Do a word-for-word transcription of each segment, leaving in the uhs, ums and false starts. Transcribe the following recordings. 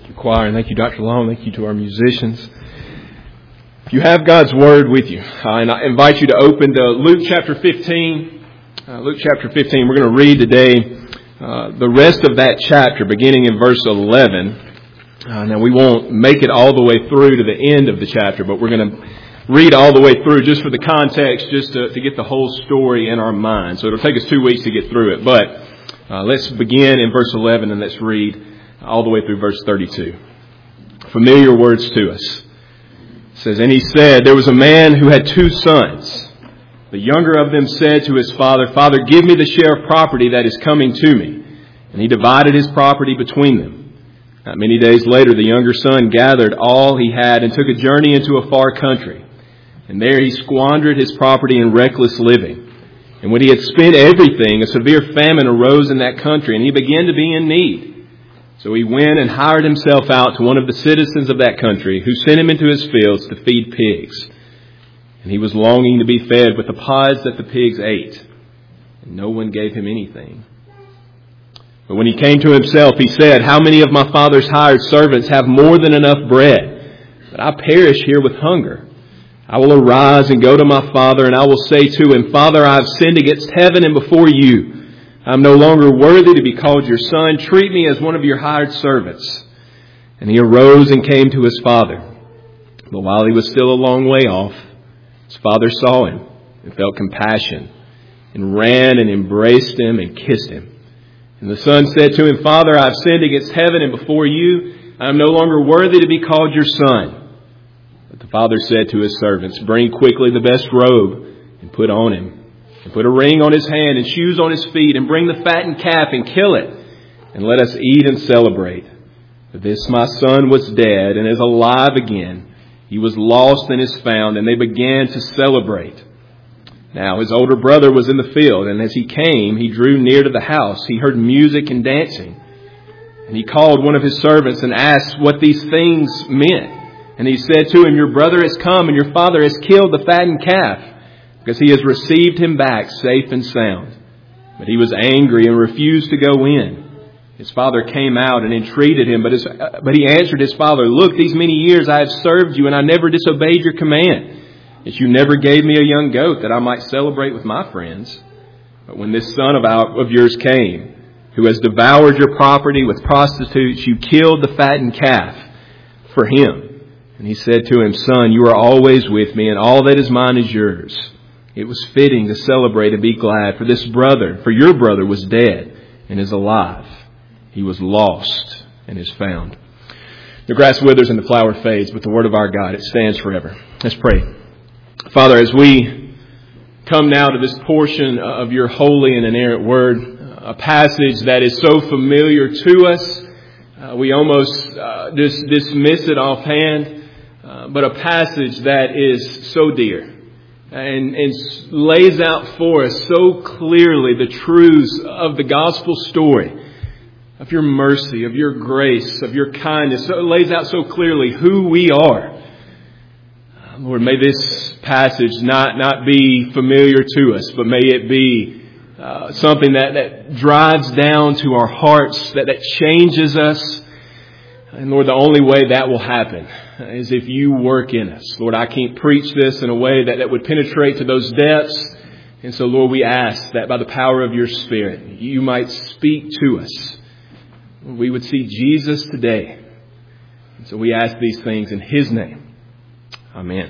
Thank you, choir, and thank you, Doctor Long. Thank you to our musicians. If you have God's Word with you, uh, and I invite you to open to Luke chapter fifteen. Uh, Luke chapter fifteen. We're going to read today uh, the rest of that chapter, beginning in verse eleven. Uh, now, we won't make it all the way through to the end of the chapter, but we're going to read all the way through just for the context, just to, to get the whole story in our mind. So it'll take us two weeks to get through it. But uh, let's begin in verse eleven and let's read all the way through verse thirty-two. Familiar words to us. It says, "And he said, there was a man who had two sons. The younger of them said to his father, 'Father, give me the share of property that is coming to me.' And he divided his property between them. Not many days later, the younger son gathered all he had and took a journey into a far country. And there he squandered his property in reckless living. And when he had spent everything, a severe famine arose in that country, and he began to be in need. So he went and hired himself out to one of the citizens of that country, who sent him into his fields to feed pigs. And he was longing to be fed with the pods that the pigs ate, and no one gave him anything. But when he came to himself, he said, 'How many of my father's hired servants have more than enough bread? But I perish here with hunger. I will arise and go to my father, and I will say to him, Father, I have sinned against heaven and before you. I am no longer worthy to be called your son. Treat me as one of your hired servants.' And he arose and came to his father. But while he was still a long way off, his father saw him and felt compassion, and ran and embraced him and kissed him. And the son said to him, 'Father, I have sinned against heaven and before you. I am no longer worthy to be called your son.' But the father said to his servants, 'Bring quickly the best robe and put on him, and put a ring on his hand and shoes on his feet, and bring the fattened calf and kill it, and let us eat and celebrate. For this my son was dead and is alive again. He was lost and is found.' And they began to celebrate. Now his older brother was in the field, and as he came, he drew near to the house. He heard music and dancing. And he called one of his servants and asked what these things meant. And he said to him, 'Your brother has come, and your father has killed the fattened calf, because he has received him back safe and sound.' But he was angry and refused to go in. His father came out and entreated him, but, his, uh, but he answered his father, 'Look, these many years I have served you, and I never disobeyed your command. Yet you never gave me a young goat that I might celebrate with my friends. But when this son of, our, of yours came, who has devoured your property with prostitutes, you killed the fattened calf for him.' And he said to him, 'Son, you are always with me, and all that is mine is yours. It was fitting to celebrate and be glad, for this brother, for your brother was dead and is alive. He was lost and is found.'" The grass withers and the flower fades, but the word of our God, it stands forever. Let's pray. Father, as we come now to this portion of your holy and inerrant word, a passage that is so familiar to us, uh, we almost uh, just dismiss it offhand, uh, but a passage that is so dear. And, and lays out for us so clearly the truths of the gospel story, of your mercy, of your grace, of your kindness. So it lays out so clearly who we are. Lord, may this passage not, not be familiar to us, but may it be uh, something that, that drives down to our hearts, that, that changes us. And Lord, the only way that will happen is if you work in us. Lord, I can't preach this in a way that, that would penetrate to those depths. And so, Lord, we ask that by the power of your Spirit, you might speak to us. We would see Jesus today. And so we ask these things in his name. Amen.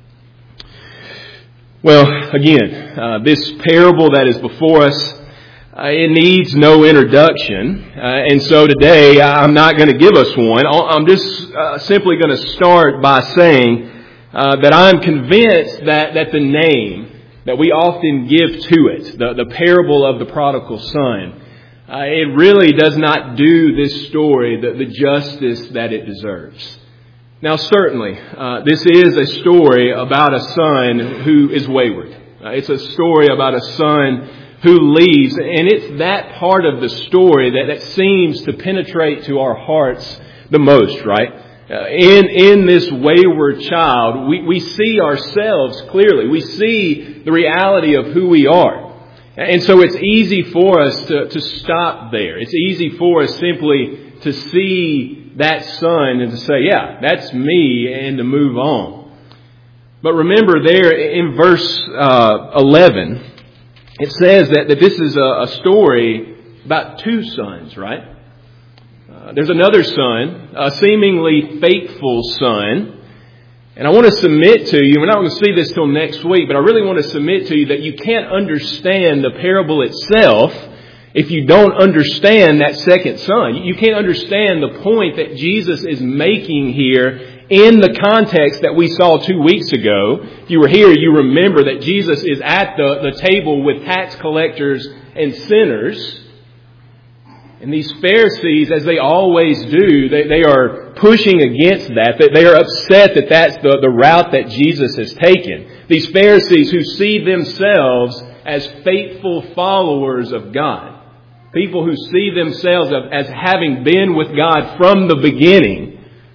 Well, again, uh, this parable that is before us, Uh, it needs no introduction, uh, and so today I'm not going to give us one. I'm just uh, simply going to start by saying uh, that I'm convinced that, that the name that we often give to it, the, the parable of the prodigal son, uh, it really does not do this story the, the justice that it deserves. Now, certainly, uh, this is a story about a son who is wayward. Uh, it's a story about a son who leaves, and it's that part of the story that, that seems to penetrate to our hearts the most, right? Uh, in, in this wayward child, we, we see ourselves clearly. We see the reality of who we are. And so it's easy for us to, to stop there. It's easy for us simply to see that son and to say, yeah, that's me, and to move on. But remember there in verse uh, eleven, it says that, that this is a, a story about two sons, right? Uh, there's another son, a seemingly faithful son. And I want to submit to you, we're not going to see this till next week, but I really want to submit to you that you can't understand the parable itself if you don't understand that second son. You can't understand the point that Jesus is making here in the context that we saw two weeks ago. If you were here, you remember that Jesus is at the, the table with tax collectors and sinners. And these Pharisees, as they always do, they, they are pushing against that. They are upset that that's the, the route that Jesus has taken. These Pharisees who see themselves as faithful followers of God. People who see themselves as having been with God from the beginning.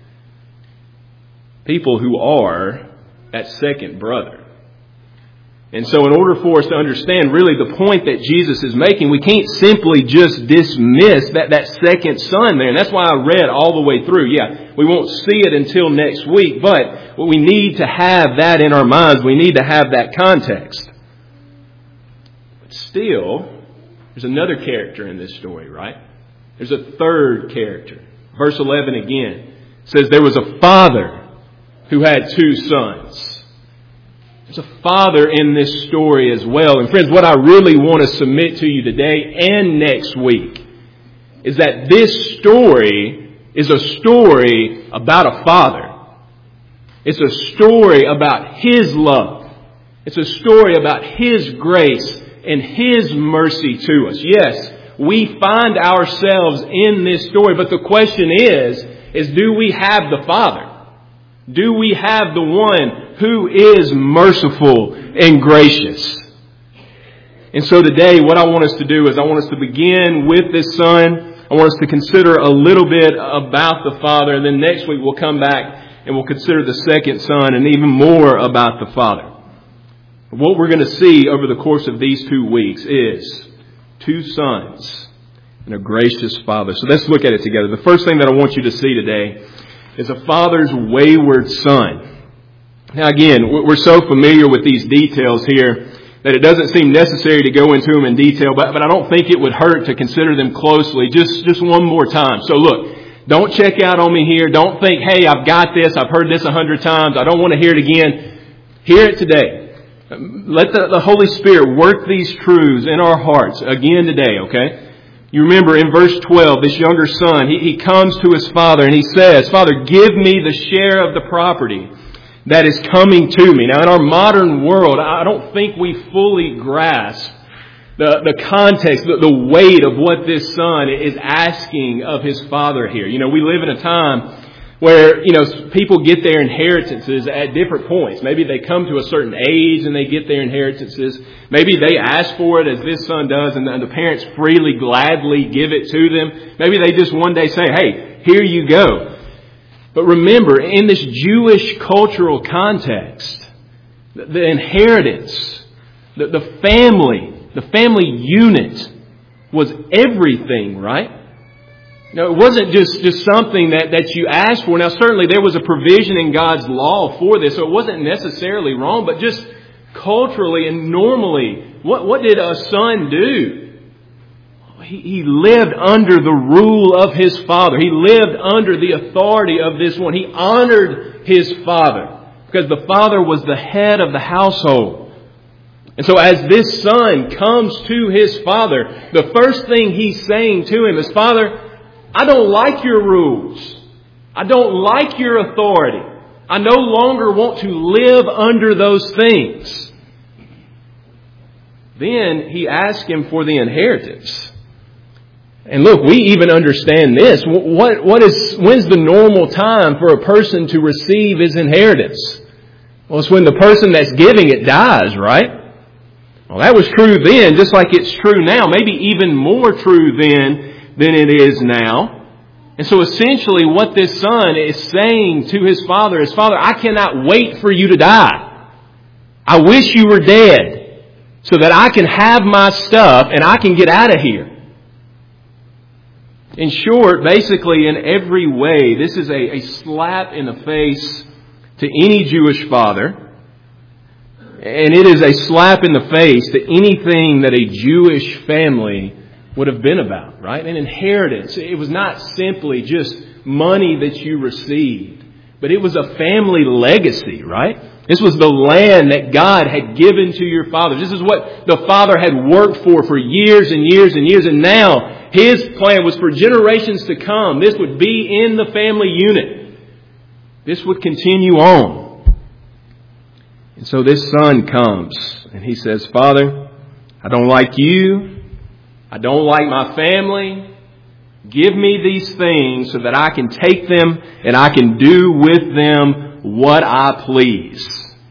People who are that second brother. And so in order for us to understand really the point that Jesus is making, we can't simply just dismiss that, that second son there. And that's why I read all the way through. Yeah, we won't see it until next week, but we need to have that in our minds. We need to have that context. But still, there's another character in this story, right? There's a third character. Verse eleven again says there was a father who had two sons. There's a father in this story as well. And friends, what I really want to submit to you today and next week is that this story is a story about a father. It's a story about His love. It's a story about His grace and His mercy to us. Yes, we find ourselves in this story, but the question is, is do we have the Father? Do we have the one who is merciful and gracious? And so today, what I want us to do is I want us to begin with this son. I want us to consider a little bit about the Father. And then next week we'll come back and we'll consider the second son and even more about the Father. What we're going to see over the course of these two weeks is two sons and a gracious Father. So let's look at it together. The first thing that I want you to see today is a father's wayward son. Now again, we're so familiar with these details here that it doesn't seem necessary to go into them in detail, but, but I don't think it would hurt to consider them closely just, just one more time. So look, don't check out on me here. Don't think, hey, I've got this. I've heard this a hundred times. I don't want to hear it again. Hear it today. Let the, the Holy Spirit work these truths in our hearts again today, okay? You remember in verse twelve, this younger son, he, he comes to his father and he says, Father, give me the share of the property that is coming to me. Now, in our modern world, I don't think we fully grasp the, the context, the, the weight of what this son is asking of his father here. You know, we live in a time where, you know, people get their inheritances at different points. Maybe they come to a certain age and they get their inheritances. Maybe they ask for it as this son does and the parents freely, gladly give it to them. Maybe they just one day say, hey, here you go. But remember, in this Jewish cultural context, the, the inheritance, the, the family, the family unit was everything, right? No, it wasn't just, just something that, that you asked for. Now, certainly there was a provision in God's law for this, so it wasn't necessarily wrong, but just culturally and normally, what, what did a son do? He, he lived under the rule of his father. He lived under the authority of this one. He honored his father because the father was the head of the household. And so as this son comes to his father, the first thing he's saying to him is, Father, I don't like your rules. I don't like your authority. I no longer want to live under those things. Then he asks him for the inheritance. And look, we even understand this. What, what is, when's the normal time for a person to receive his inheritance? Well, it's when the person that's giving it dies, right? Well, that was true then, just like it's true now. Maybe even more true then than it is now. And so essentially what this son is saying to his father is, Father, I cannot wait for you to die. I wish you were dead so that I can have my stuff and I can get out of here. In short, basically in every way, this is a, a slap in the face to any Jewish father. And it is a slap in the face to anything that a Jewish family would have been about, right? An inheritance. It was not simply just money that you received, but it was a family legacy, right? This was the land that God had given to your fathers. This is what the father had worked for for years and years and years. And now his plan was for generations to come. This would be in the family unit. This would continue on. And so this son comes and he says, Father, I don't like you. I don't like my family. Give me these things so that I can take them and I can do with them what I please.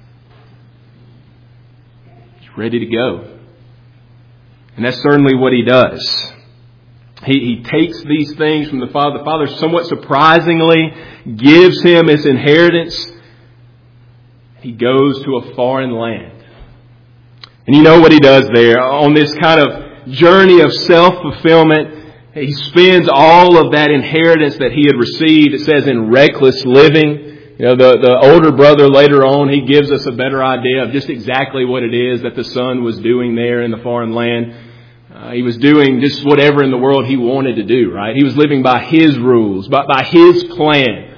He's ready to go. And that's certainly what he does. He, he takes these things from the father. The father somewhat surprisingly gives him his inheritance. He goes to a foreign land. And you know what he does there on this kind of journey of self-fulfillment. He spends all of that inheritance that he had received, it says, in reckless living. You know, the, the older brother later on, he gives us a better idea of just exactly what it is that the son was doing there in the foreign land. Uh, he was doing just whatever in the world he wanted to do, right? He was living by his rules, by, by his plan.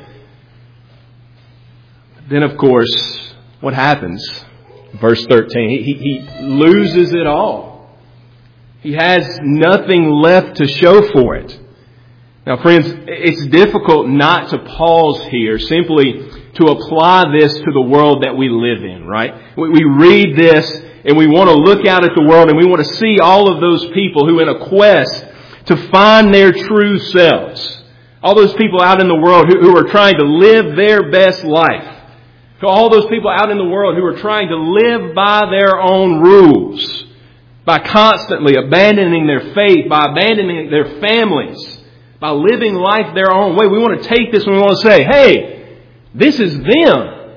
Then, of course, what happens? Verse thirteen, he, he, he loses it all. He has nothing left to show for it. Now, friends, it's difficult not to pause here simply to apply this to the world that we live in, right? We, we read this and we want to look out at the world and we want to see all of those people who in a quest to find their true selves. All those people out in the world who, who are trying to live their best life. To all those people out in the world who are trying to live by their own rules. By constantly abandoning their faith, by abandoning their families, by living life their own way. We want to take this and we want to say, hey, this is them.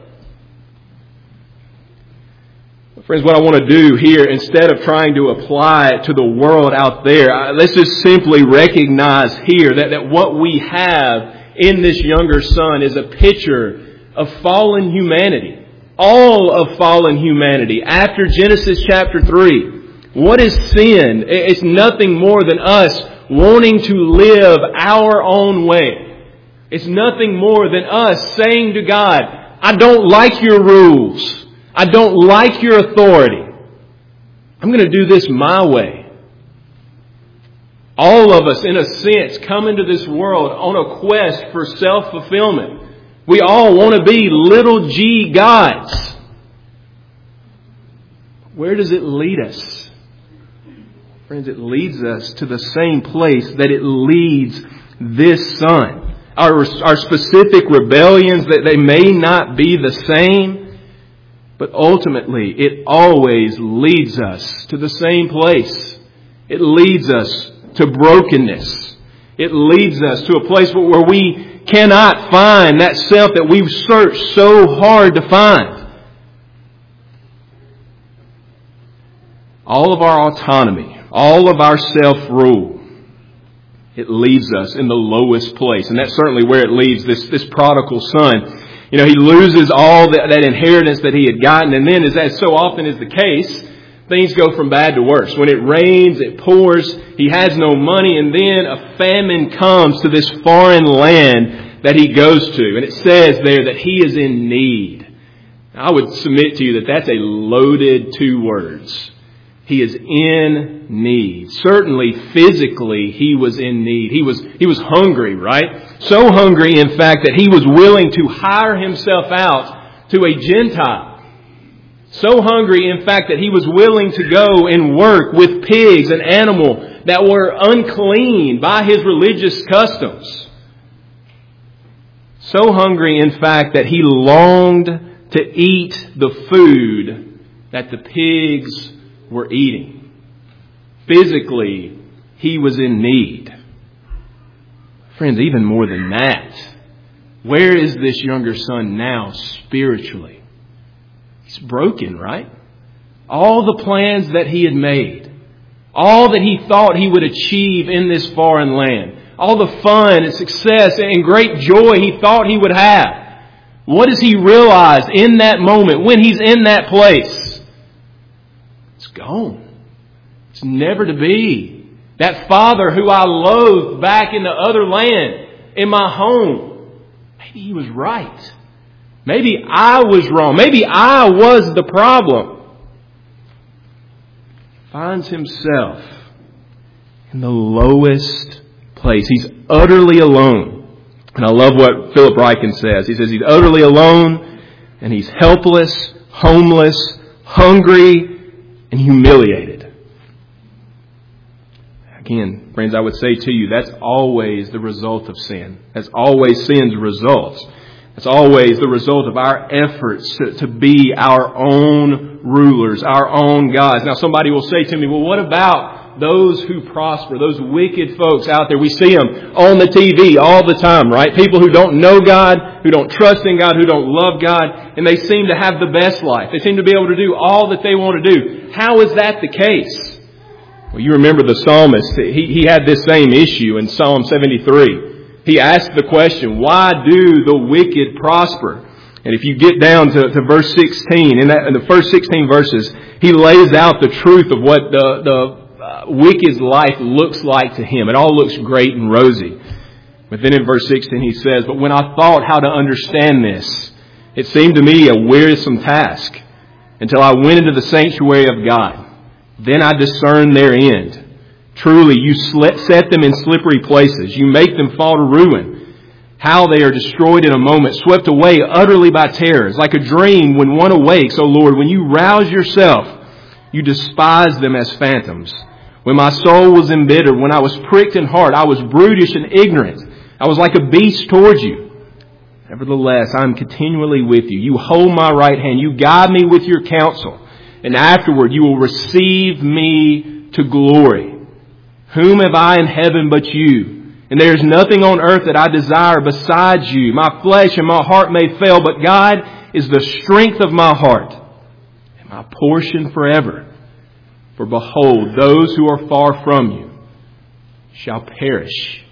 Friends, what I want to do here, instead of trying to apply it to the world out there, let's just simply recognize here that, that what we have in this younger son is a picture of fallen humanity. All of fallen humanity. After Genesis chapter three. What is sin? It's nothing more than us wanting to live our own way. It's nothing more than us saying to God, I don't like your rules. I don't like your authority. I'm going to do this my way. All of us, in a sense, come into this world on a quest for self-fulfillment. We all want to be little g gods. Where does it lead us? Friends, it leads us to the same place that it leads this son. Our, our specific rebellions, that they may not be the same, but ultimately it always leads us to the same place. It leads us to brokenness. It leads us to a place where we cannot find that self that we've searched so hard to find. All of our autonomy, all of our self-rule, it leaves us in the lowest place. And that's certainly where it leaves this, this prodigal son. You know, he loses all that, that inheritance that he had gotten. And then, as, as so often is the case, things go from bad to worse. When it rains, it pours. He has no money. And then a famine comes to this foreign land that he goes to. And it says there that he is in need. I would submit to you that that's a loaded two words. He is in need. Certainly physically he was in need. He was, he was hungry, right? So hungry, in fact, that he was willing to hire himself out to a Gentile. So hungry, in fact, that he was willing to go and work with pigs, an animal that were unclean by his religious customs. So hungry, in fact, that he longed to eat the food that the pigs were eating. Physically, he was in need. Friends, even more than that, where is this younger son now spiritually? He's broken, right? All the plans that he had made, all that he thought he would achieve in this foreign land, all the fun and success and great joy he thought he would have. What does he realize in that moment when he's in that place? It's gone. It's never to be. That father who I loathed back in the other land, in my home, maybe he was right. Maybe I was wrong. Maybe I was the problem. Finds himself in the lowest place. He's utterly alone. And I love what Philip Ryken says. He says he's utterly alone and he's helpless, homeless, hungry, and humiliated. Again, friends, I would say to you, that's always the result of sin. That's always sin's results. It's always the result of our efforts to, to be our own rulers, our own gods. Now somebody will say to me, well, what about those who prosper, those wicked folks out there? We see them on the T V all the time, right? People who don't know God, who don't trust in God, who don't love God, and they seem to have the best life. They seem to be able to do all that they want to do. How is that the case? Well, you remember the psalmist. He, he had this same issue in Psalm seventy-three. He asked the question, why do the wicked prosper? And if you get down to, to verse sixteen, in, that, in the first sixteen verses, he lays out the truth of what the, the uh, wicked's life looks like to him. It all looks great and rosy. But then in verse sixteen he says, but when I thought how to understand this, it seemed to me a wearisome task until I went into the sanctuary of God. Then I discerned their end. Truly, you set them in slippery places. You make them fall to ruin. How they are destroyed in a moment, swept away utterly by terrors. Like a dream when one awakes, O Lord, when you rouse yourself, you despise them as phantoms. When my soul was embittered, when I was pricked in heart, I was brutish and ignorant. I was like a beast towards you. Nevertheless, I am continually with you. You hold my right hand. You guide me with your counsel. And afterward, you will receive me to glory. Whom have I in heaven but you? And there is nothing on earth that I desire besides you. My flesh and my heart may fail, but God is the strength of my heart and my portion forever. For behold, those who are far from you shall perish.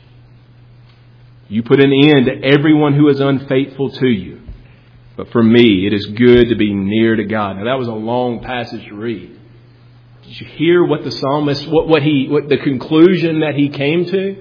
You put an end to everyone who is unfaithful to you. But for me, it is good to be near to God. Now that was a long passage to read. Did you hear what the psalmist, what, what he, what the conclusion that he came to?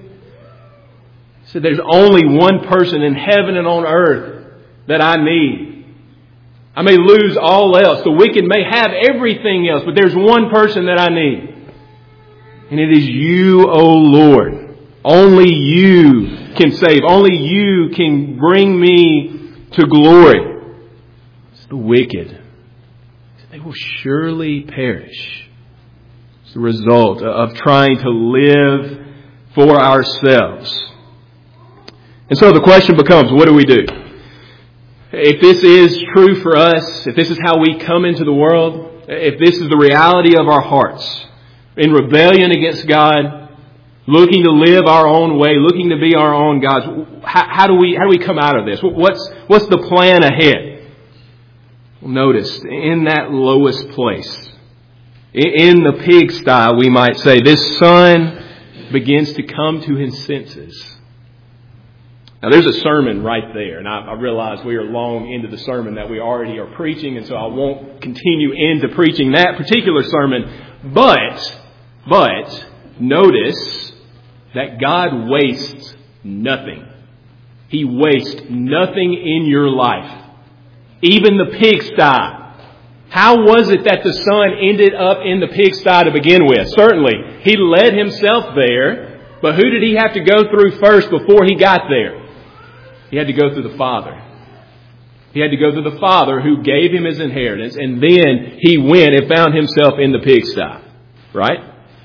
He said, there's only one person in heaven and on earth that I need. I may lose all else. The wicked may have everything else, but there's one person that I need. And it is you, O Lord. Only you can save. Only you can bring me to glory. It's the wicked. They will surely perish. The result of trying to live for ourselves. And so the question becomes, what do we do? If this is true for us, if this is how we come into the world, if this is the reality of our hearts, in rebellion against God, looking to live our own way, looking to be our own gods, how, how do we how do we come out of this? What's what's the plan ahead? Well, notice, in that lowest place, in the pigsty, we might say, this son begins to come to his senses. Now, there's a sermon right there, and I, I realize we are long into the sermon that we already are preaching, and so I won't continue into preaching that particular sermon. But, but, notice that God wastes nothing. He wastes nothing in your life. Even the pigsty. How was it that the son ended up in the pigsty to begin with? Certainly, he led himself there, but who did he have to go through first before he got there? He had to go through the Father. He had to go through the Father who gave him his inheritance, and then he went and found himself in the pigsty. Right?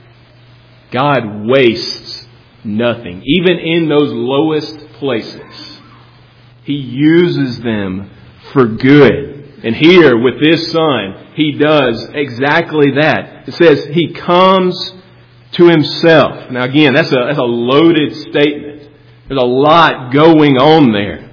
God wastes nothing. Even in those lowest places, He uses them for good. And here with this son, he does exactly that. It says he comes to himself. Now again, that's a, that's a loaded statement. There's a lot going on there.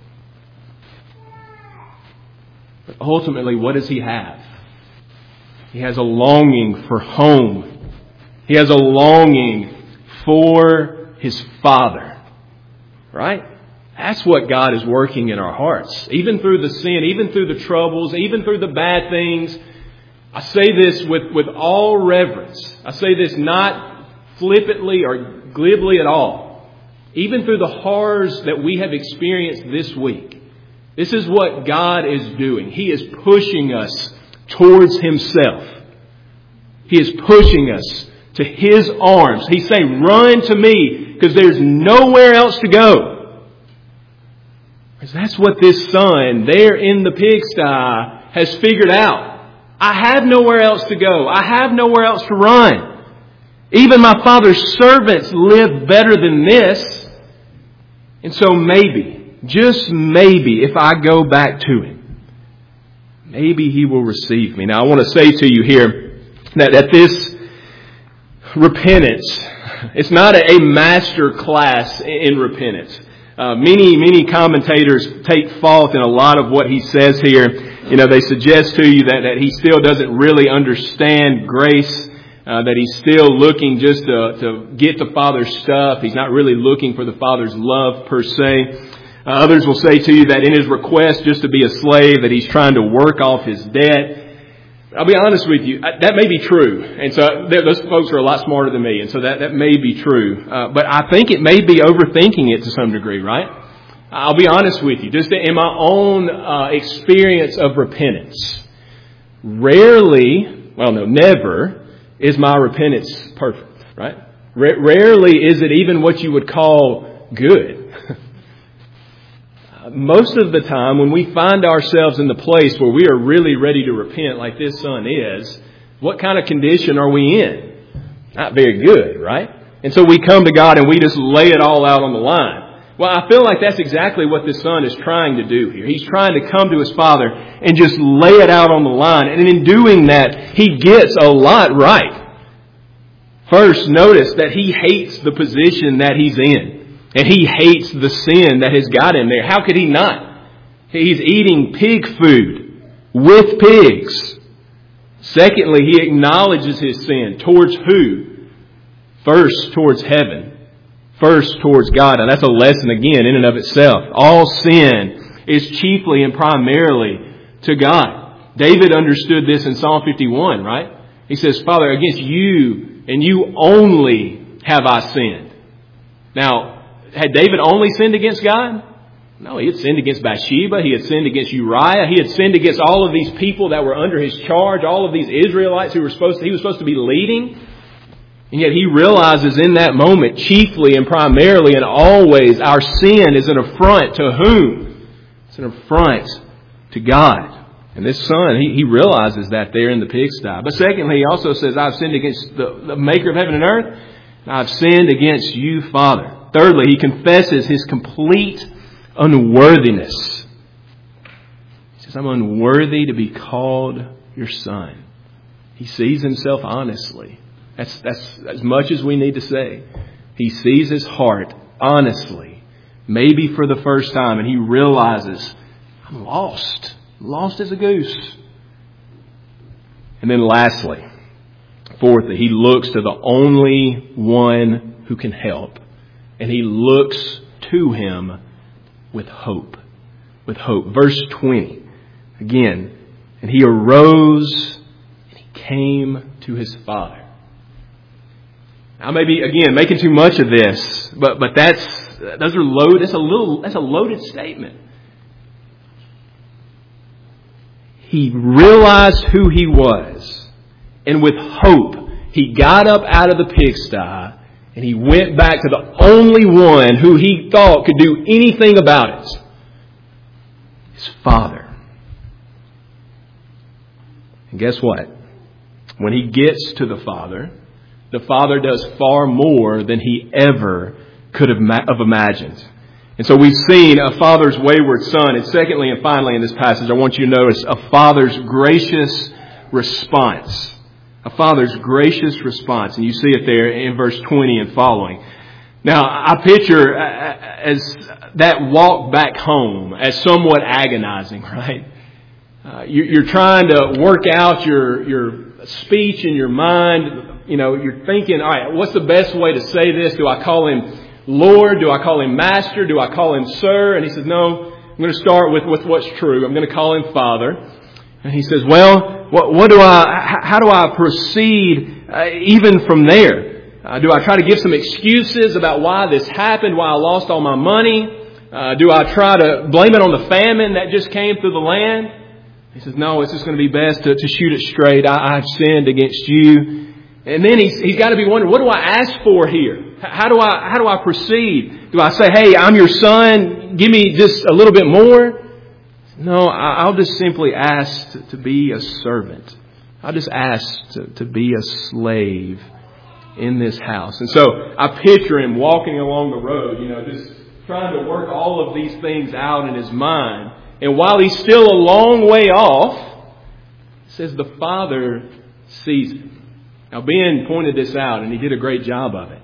But ultimately, what does he have? He has a longing for home. He has a longing for his Father. Right? That's what God is working in our hearts. Even through the sin, even through the troubles, even through the bad things. I say this with, with all reverence. I say this not flippantly or glibly at all. Even through the horrors that we have experienced this week. This is what God is doing. He is pushing us towards Himself. He is pushing us to His arms. He's saying, run to me because there's nowhere else to go. Because that's what this son there in the pigsty has figured out. I have nowhere else to go. I have nowhere else to run. Even my Father's servants live better than this. And so maybe, just maybe, if I go back to Him, maybe He will receive me. Now I want to say to you here that, that this repentance, it's not a master class in repentance. Uh, many, many commentators take fault in a lot of what he says here. You know, they suggest to you that, that he still doesn't really understand grace, uh, that he's still looking just to, to get the Father's stuff. He's not really looking for the Father's love per se. Uh, others will say to you that in his request just to be a slave, that he's trying to work off his debt. I'll be honest with you, that may be true. And so those folks are a lot smarter than me. And so that, that may be true. Uh, but I think it may be overthinking it to some degree, right? I'll be honest with you. Just in my own uh, experience of repentance, rarely, well, no, never is my repentance perfect, right? R- rarely is it even what you would call good. Most of the time, when we find ourselves in the place where we are really ready to repent like this son is, what kind of condition are we in? Not very good, right? And so we come to God and we just lay it all out on the line. Well, I feel like that's exactly what this son is trying to do here. He's trying to come to his father and just lay it out on the line. And in doing that, he gets a lot right. First, notice that he hates the position that he's in. And he hates the sin that has got him there. How could he not? He's eating pig food with pigs. Secondly, he acknowledges his sin. Towards who? First, towards heaven. First, towards God. And that's a lesson again in and of itself. All sin is chiefly and primarily to God. David understood this in Psalm fifty-one, right? He says, Father, against you and you only have I sinned. Now, had David only sinned against God? No, he had sinned against Bathsheba. He had sinned against Uriah. He had sinned against all of these people that were under his charge, all of these Israelites who were supposed to, he was supposed to be leading. And yet he realizes in that moment, chiefly and primarily and always, our sin is an affront to whom? It's an affront to God. And this son, he, he realizes that there in the pigsty. But secondly, he also says, I've sinned against the, the maker of heaven and earth. And I've sinned against you, Father. Thirdly, he confesses his complete unworthiness. He says, I'm unworthy to be called your son. He sees himself honestly. That's, that's as much as we need to say. He sees his heart honestly, maybe for the first time, and he realizes, I'm lost. Lost as a goose. And then lastly, fourthly, he looks to the only one who can help. And he looks to him with hope. With hope. Verse twenty. Again. And he arose and he came to his father. I may be, again, making too much of this. But but that's those are load that's a little that's a loaded statement. He realized who he was. And with hope, he got up out of the pigsty. And he went back to the only one who he thought could do anything about it. His Father. And guess what? When he gets to the Father, the Father does far more than he ever could have imagined. And so we've seen a father's wayward son. And secondly and finally in this passage, I want you to notice a father's gracious response. A father's gracious response. And you see it there in verse twenty and following. Now, I picture as that walk back home as somewhat agonizing, right? Uh, you're trying to work out your, your speech in your mind. You know, you're thinking, all right, what's the best way to say this? Do I call him Lord? Do I call him Master? Do I call him Sir? And he says, no, I'm going to start with, with what's true. I'm going to call him Father. And he says, well, what, what do I, how do I proceed uh, even from there? Uh, do I try to give some excuses about why this happened, why I lost all my money? Uh, do I try to blame it on the famine that just came through the land? He says, no, it's just going to be best to, to shoot it straight. I, I've sinned against you. And then he's, he's got to be wondering, what do I ask for here? How do I, how do I proceed? Do I say, hey, I'm your son, give me just a little bit more? No, I'll just simply ask to, to be a servant. I'll just ask to, to be a slave in this house. And so I picture him walking along the road, you know, just trying to work all of these things out in his mind. And while he's still a long way off, it says the Father sees him. Now, Ben pointed this out, and he did a great job of it.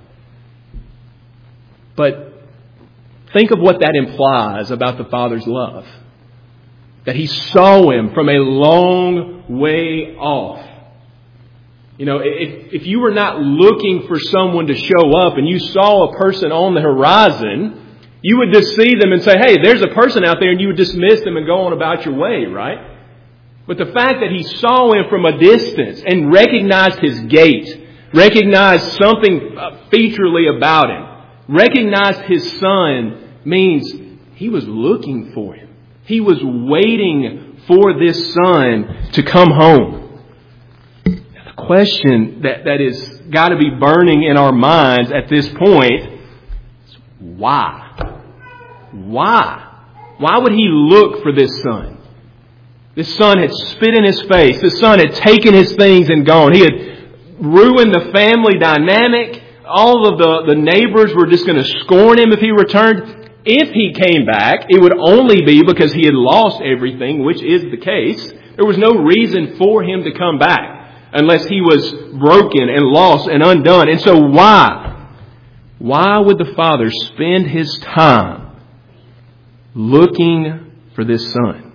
But think of what that implies about the Father's love. That he saw him from a long way off. You know, if, if you were not looking for someone to show up and you saw a person on the horizon, you would just see them and say, hey, there's a person out there, and you would dismiss them and go on about your way, right? But the fact that he saw him from a distance and recognized his gait, recognized something featurely about him, recognized his son, means he was looking for him. He was waiting for this son to come home. The question that, that is got to be burning in our minds at this point is why? Why? Why would he look for this son? This son had spit in his face. This son had taken his things and gone. He had ruined the family dynamic. All of the, the neighbors were just going to scorn him if he returned. If he came back, it would only be because he had lost everything, which is the case. There was no reason for him to come back unless he was broken and lost and undone. And so why? Why would the Father spend his time looking for this son?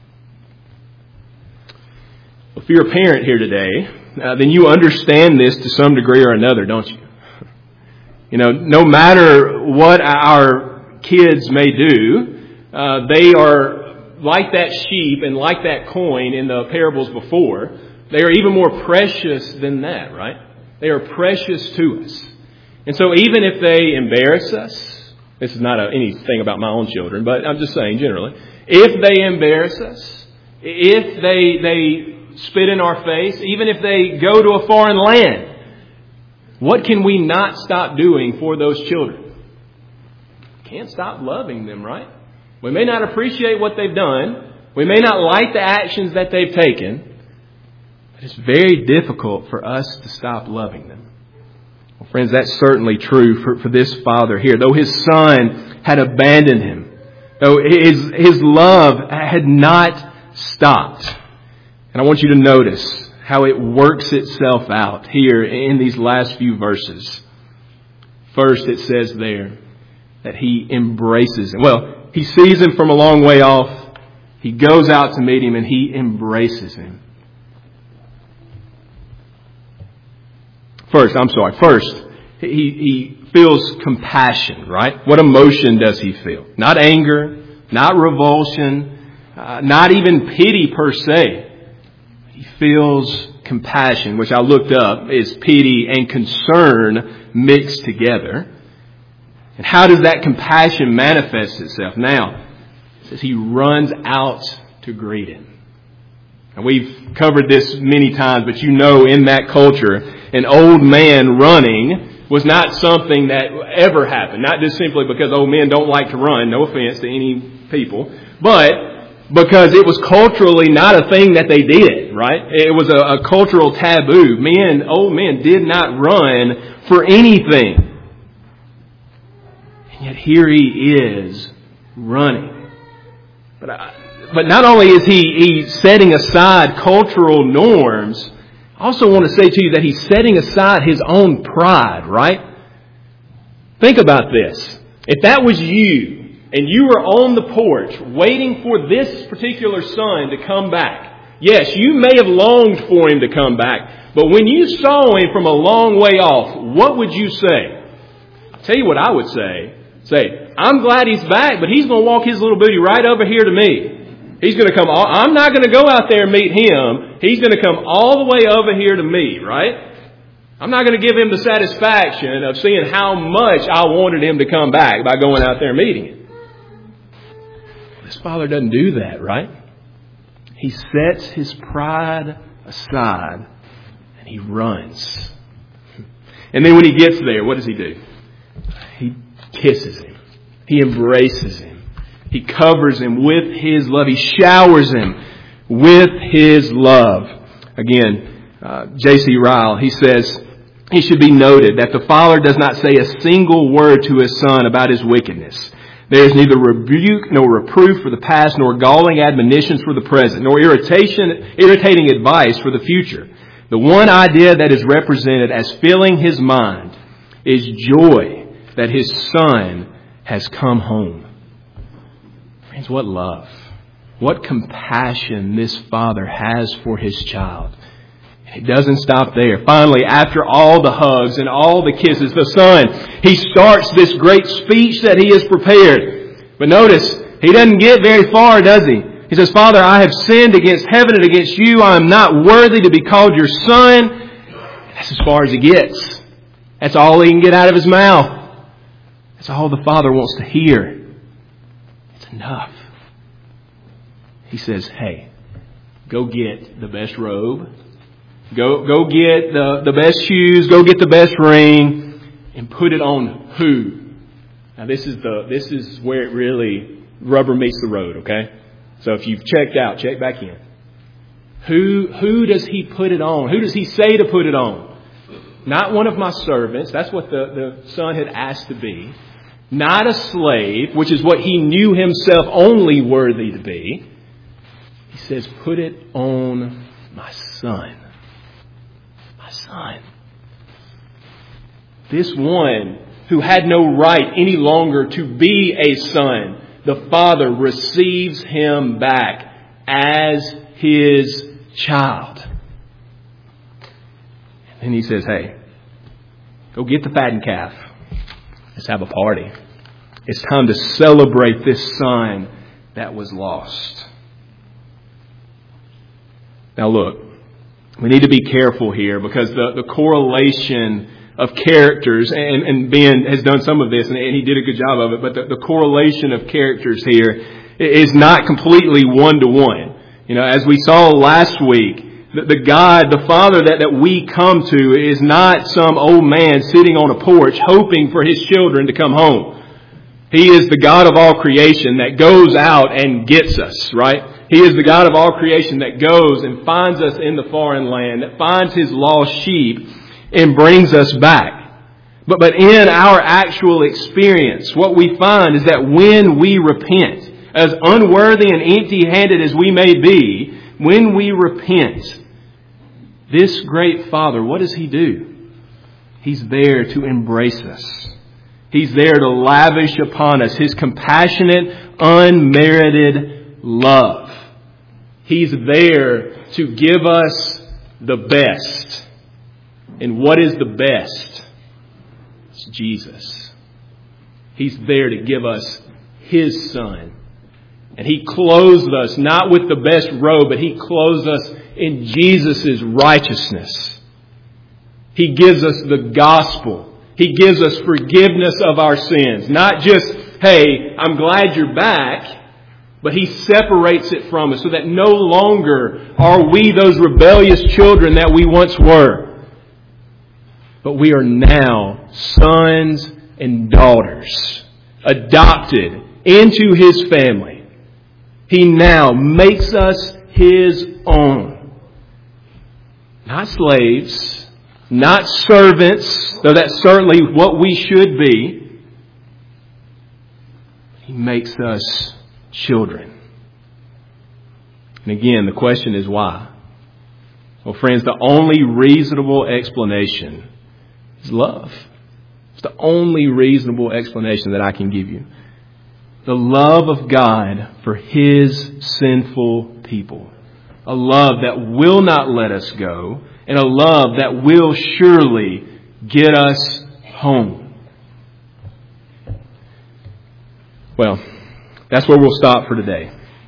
If you're a parent here today, uh, then you understand this to some degree or another, don't you? You know, no matter what our kids may do, uh, they are like that sheep and like that coin in the parables before. They are even more precious than that, right? They are precious to us. And so even if they embarrass us, this is not a, anything about my own children, but I'm just saying generally, if they embarrass us, if they they spit in our face, even if they go to a foreign land, what can we not stop doing for those children? Can't stop loving them, right? We may not appreciate what they've done. We may not like the actions that they've taken. But it's very difficult for us to stop loving them. Well, friends, that's certainly true for, for this father here. Though his son had abandoned him, though his, his love had not stopped. And I want you to notice how it works itself out here in these last few verses. First, it says there that he embraces him. Well, he sees him from a long way off. He goes out to meet him and he embraces him. First, I'm sorry. First, he, he feels compassion, right? What emotion does he feel? Not anger, not revulsion, uh, not even pity per se. He feels compassion, which I looked up is pity and concern mixed together. And how does that compassion manifest itself? Now, it says he runs out to greet him. And we've covered this many times, but you know in that culture, an old man running was not something that ever happened. Not just simply because old men don't like to run, no offense to any people, but because it was culturally not a thing that they did, right? It was a, a cultural taboo. Men, old men did not run for anything. Yet here he is running. But, I, but not only is he, he setting aside cultural norms, I also want to say to you that he's setting aside his own pride, right? Think about this. If that was you, and you were on the porch waiting for this particular son to come back, yes, you may have longed for him to come back, but when you saw him from a long way off, what would you say? Tell you what I would say. Say, I'm glad he's back, but he's going to walk his little booty right over here to me. He's going to come, all, I'm not going to go out there and meet him. He's going to come all the way over here to me, right? I'm not going to give him the satisfaction of seeing how much I wanted him to come back by going out there and meeting him. This Father doesn't do that, right? He sets his pride aside and he runs. And then when he gets there, what does he do? He kisses him. He embraces him. He covers him with his love. He showers him with his love. Again, uh, J C Ryle, he says, it should be noted that the Father does not say a single word to his Son about his wickedness. There is neither rebuke nor reproof for the past, nor galling admonitions for the present, nor irritation, irritating advice for the future. The one idea that is represented as filling his mind is joy that his Son has come home. Friends, what love, what compassion this Father has for his child. It doesn't stop there. Finally, after all the hugs and all the kisses, the Son, he starts this great speech that he has prepared. But notice, he doesn't get very far, does he? He says, Father, I have sinned against heaven and against you. I am not worthy to be called your Son. That's as far as he gets. That's all he can get out of his mouth. That's all the Father wants to hear. It's enough. He says, hey, go get the best robe. Go go get the, the best shoes. Go get the best ring. And put it on who? Now this is the this is where it really rubber meets the road, okay? So if you've checked out, check back in. Who who does he put it on? Who does he say to put it on? Not one of my servants. That's what the, the Son had asked to be. Not a slave, which is what he knew himself only worthy to be. He says, put it on my Son. My Son. This one who had no right any longer to be a son, the Father receives him back as his child. And he says, hey, go get the fattened calf. Let's have a party. It's time to celebrate this son that was lost. Now look, we need to be careful here because the, the correlation of characters, and, and Ben has done some of this and, and he did a good job of it, but the, the correlation of characters here is not completely one-to-one. You know, as we saw last week, the, the God, the Father that, that we come to is not some old man sitting on a porch hoping for his children to come home. He is the God of all creation that goes out and gets us, right? He is the God of all creation that goes and finds us in the foreign land, that finds his lost sheep and brings us back. But, but in our actual experience, what we find is that when we repent, as unworthy and empty-handed as we may be, when we repent, this great Father, what does he do? He's there to embrace us. He's there to lavish upon us his compassionate, unmerited love. He's there to give us the best. And what is the best? It's Jesus. He's there to give us his Son. And he clothes us not with the best robe, but he clothes us in Jesus' righteousness. He gives us the gospel. He gives us forgiveness of our sins. Not just, hey, I'm glad you're back. But he separates it from us so that no longer are we those rebellious children that we once were. But we are now sons and daughters, adopted into his family. He now makes us his own. Not slaves, not servants, though that's certainly what we should be. He makes us children. And again, the question is why? Well, friends, the only reasonable explanation is love. It's the only reasonable explanation that I can give you. The love of God for his sinful people. A love that will not let us go, and a love that will surely get us home. Well, that's where we'll stop for today.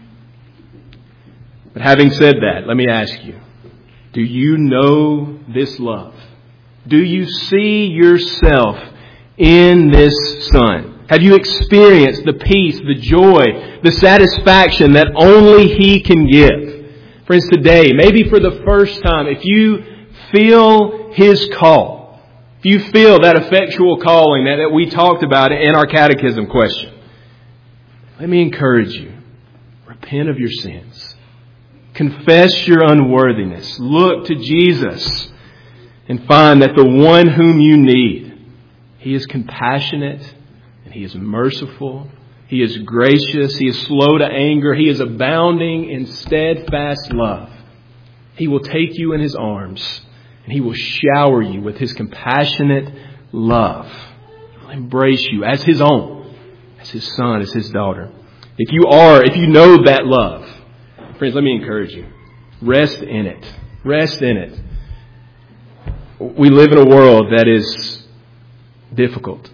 But having said that, let me ask you, do you know this love? Do you see yourself in this Son? Have you experienced the peace, the joy, the satisfaction that only He can give? Friends, today, maybe for the first time, if you feel His call, if you feel that effectual calling that, that we talked about in our catechism question, let me encourage you. Repent of your sins. Confess your unworthiness. Look to Jesus and find that the one whom you need, He is compassionate and He is merciful. He is gracious. He is slow to anger. He is abounding in steadfast love. He will take you in His arms and He will shower you with His compassionate love. He will embrace you as His own, as His son, as His daughter. If you are, if you know that love, friends, let me encourage you. Rest in it. Rest in it. We live in a world that is difficult.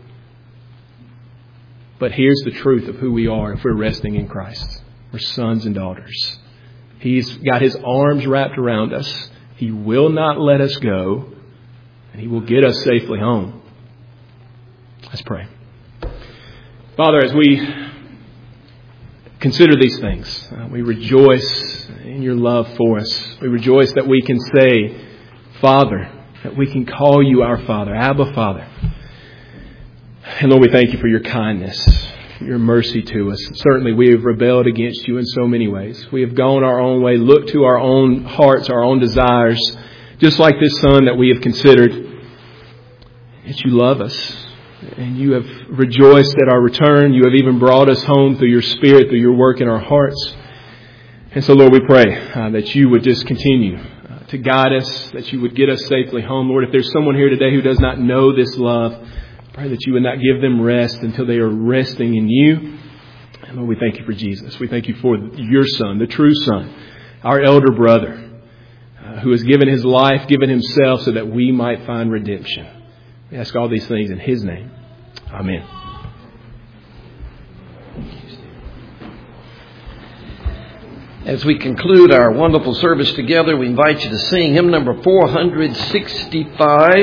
But here's the truth of who we are if we're resting in Christ. We're sons and daughters. He's got His arms wrapped around us. He will not let us go. And He will get us safely home. Let's pray. Father, as we consider these things, uh, we rejoice in your love for us. We rejoice that we can say, Father, that we can call you our Father, Abba Father. And Lord, we thank you for your kindness, for your mercy to us. Certainly we have rebelled against you in so many ways. We have gone our own way, looked to our own hearts, our own desires, just like this son that we have considered. Yet you love us. And you have rejoiced at our return. You have even brought us home through your Spirit, through your work in our hearts. And so, Lord, we pray uh, that you would just continue uh, to guide us, that you would get us safely home. Lord, if there's someone here today who does not know this love, I pray that you would not give them rest until they are resting in you. And Lord, we thank you for Jesus. We thank you for your Son, the true Son, our elder brother, uh, who has given His life, given Himself so that we might find redemption. We ask all these things in His name. Amen. As we conclude our wonderful service together, we invite you to sing hymn number four sixty-five.